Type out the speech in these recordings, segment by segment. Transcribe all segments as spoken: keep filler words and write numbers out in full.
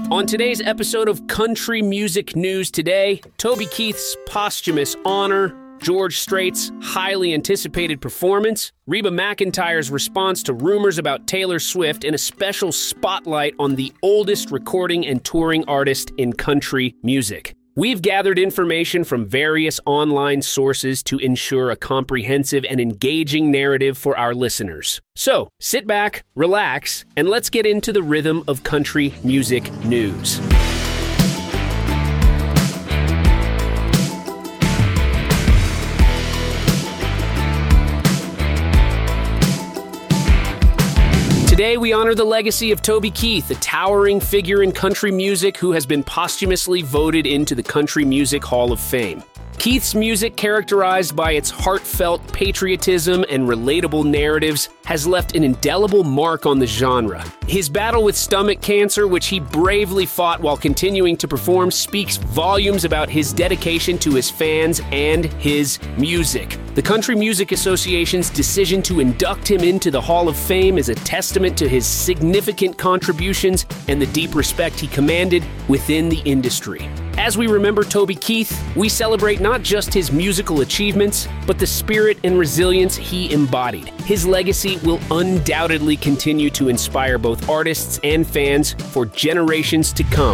On today's episode of Country Music News Today, Toby Keith's posthumous honor, George Strait's highly anticipated performance, Reba McEntire's response to rumors about Taylor Swift, and a special spotlight on the oldest recording and touring artist in country music. We've gathered information from various online sources to ensure a comprehensive and engaging narrative for our listeners. So, sit back, relax, and let's get into the rhythm of country music news. Today, we honor the legacy of Toby Keith, a towering figure in country music who has been posthumously voted into the Country Music Hall of Fame. Keith's music, characterized by its heartfelt patriotism and relatable narratives, has left an indelible mark on the genre. His battle with stomach cancer, which he bravely fought while continuing to perform, speaks volumes about his dedication to his fans and his music. The Country Music Association's decision to induct him into the Hall of Fame is a testament to his significant contributions and the deep respect he commanded within the industry. As we remember Toby Keith, we celebrate not just his musical achievements, but the spirit and resilience he embodied. His legacy will undoubtedly continue to inspire both artists and fans for generations to come.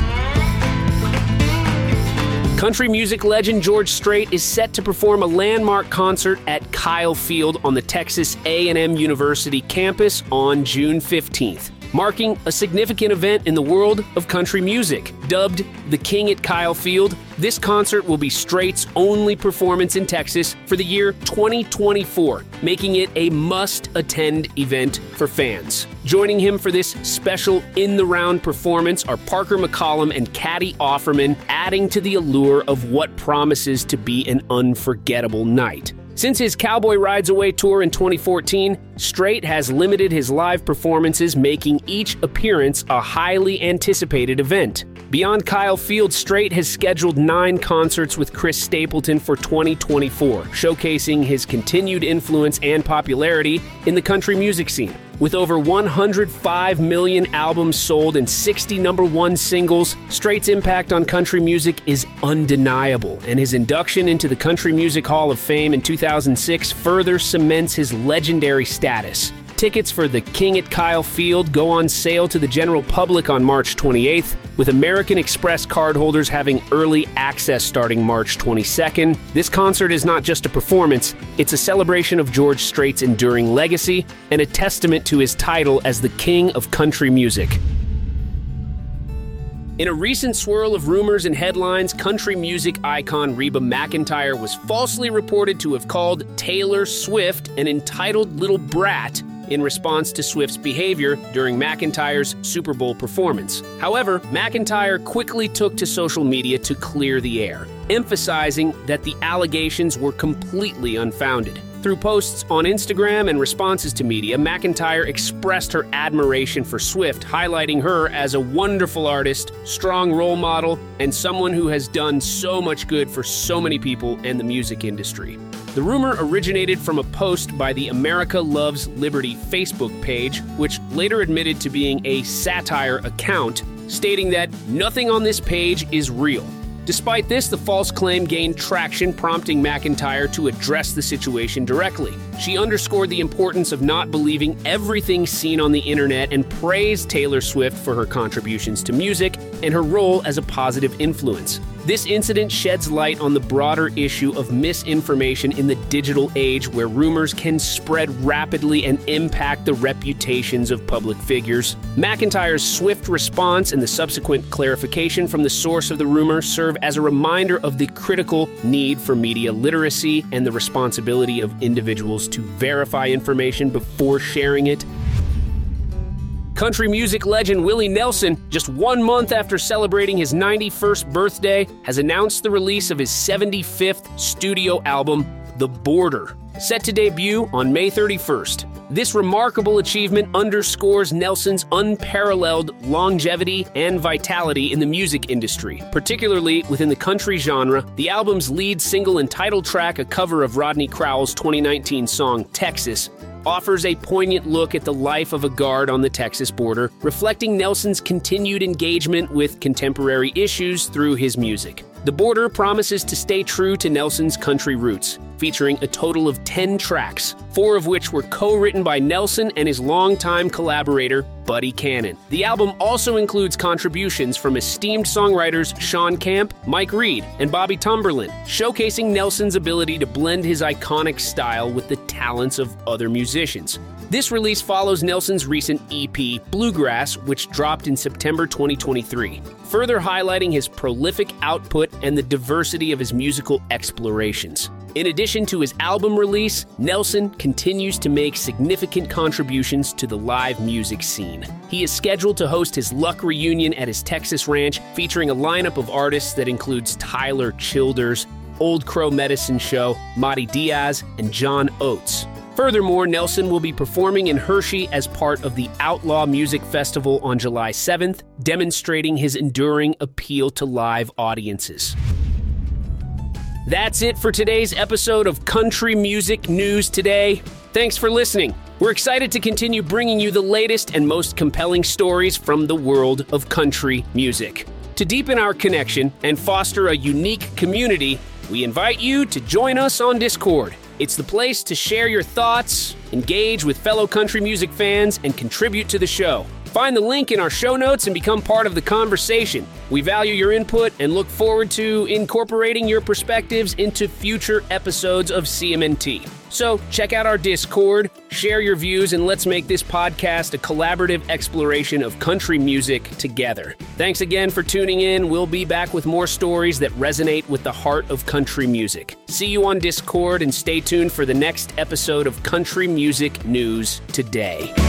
Country music legend George Strait is set to perform a landmark concert at Kyle Field on the Texas A and M University campus on June fifteenth. Marking a significant event in the world of country music. Dubbed the King at Kyle Field, this concert will be Strait's only performance in Texas for the year twenty twenty-four, making it a must-attend event for fans. Joining him for this special in-the-round performance are Parker McCollum and Caddy Offerman, adding to the allure of what promises to be an unforgettable night. Since his Cowboy Rides Away tour in twenty fourteen, Strait has limited his live performances, making each appearance a highly anticipated event. Beyond Kyle Field, Strait has scheduled nine concerts with Chris Stapleton for twenty twenty-four, showcasing his continued influence and popularity in the country music scene. With over one hundred five million albums sold and sixty number one singles, Strait's impact on country music is undeniable, and his induction into the Country Music Hall of Fame in two thousand six further cements his legendary status. Tickets for the King at Kyle Field go on sale to the general public on March twenty-eighth, with American Express cardholders having early access starting March twenty-second. This concert is not just a performance, it's a celebration of George Strait's enduring legacy and a testament to his title as the King of Country Music. In a recent swirl of rumors and headlines, country music icon Reba McEntire was falsely reported to have called Taylor Swift an entitled little brat in response to Swift's behavior during McEntire's Super Bowl performance. However, McEntire quickly took to social media to clear the air, emphasizing that the allegations were completely unfounded. Through posts on Instagram and responses to media, McEntire expressed her admiration for Swift, highlighting her as a wonderful artist, strong role model, and someone who has done so much good for so many people in the music industry. The rumor originated from a post by the America Loves Liberty Facebook page, which later admitted to being a satire account, stating that nothing on this page is real. Despite this, the false claim gained traction, prompting McEntire to address the situation directly. She underscored the importance of not believing everything seen on the internet and praised Taylor Swift for her contributions to music and her role as a positive influence. This incident sheds light on the broader issue of misinformation in the digital age, where rumors can spread rapidly and impact the reputations of public figures. McEntire's swift response and the subsequent clarification from the source of the rumor serve as a reminder of the critical need for media literacy and the responsibility of individuals to verify information before sharing it. Country music legend Willie Nelson, just one month after celebrating his ninety-first birthday, has announced the release of his seventy-fifth studio album, The Border, set to debut on May thirty-first. This remarkable achievement underscores Nelson's unparalleled longevity and vitality in the music industry, particularly within the country genre. The album's lead single and title track, a cover of Rodney Crowell's twenty nineteen song Texas, offers a poignant look at the life of a guard on the Texas border, reflecting Nelson's continued engagement with contemporary issues through his music. The Border promises to stay true to Nelson's country roots, featuring a total of ten tracks, four of which were co-written by Nelson and his longtime collaborator, Buddy Cannon. The album also includes contributions from esteemed songwriters Sean Camp, Mike Reed, and Bobby Tumberlin, showcasing Nelson's ability to blend his iconic style with the talents of other musicians. This release follows Nelson's recent E P, Bluegrass, which dropped in September twenty twenty-three, further highlighting his prolific output and the diversity of his musical explorations. In addition to his album release, Nelson continues to make significant contributions to the live music scene. He is scheduled to host his Luck reunion at his Texas ranch, featuring a lineup of artists that includes Tyler Childers, Old Crow Medicine Show, Madi Diaz, and John Oates. Furthermore, Nelson will be performing in Hershey as part of the Outlaw Music Festival on July seventh, demonstrating his enduring appeal to live audiences. That's it for today's episode of Country Music News Today. Thanks for listening. We're excited to continue bringing you the latest and most compelling stories from the world of country music. To deepen our connection and foster a unique community, we invite you to join us on Discord. It's the place to share your thoughts, engage with fellow country music fans, and contribute to the show. Find the link in our show notes and become part of the conversation. We value your input and look forward to incorporating your perspectives into future episodes of C M N T. So check out our Discord, share your views, and let's make this podcast a collaborative exploration of country music together. Thanks again for tuning in. We'll be back with more stories that resonate with the heart of country music. See you on Discord and stay tuned for the next episode of Country Music News Today.